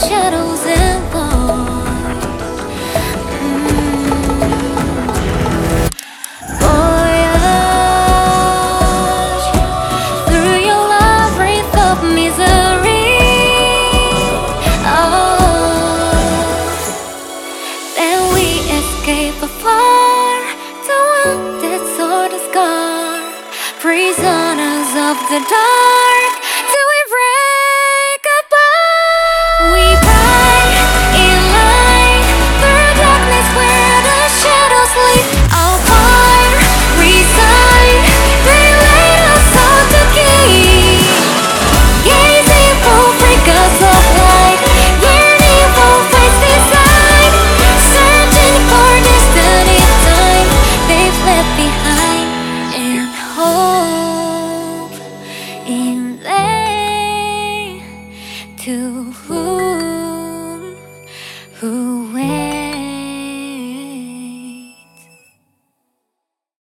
shadows and void. Voyage through your labyrinth of misery. Oh, then we escape afar to one that saw the scar. Prisoners of the dark, till we break apart. We ride in light through darkness where the shadows lead. Our fire reside, they laid us all to keep. Gazing for flickers of light, yearning for face beside, searching for destiny time they've left behind. And hope in they to who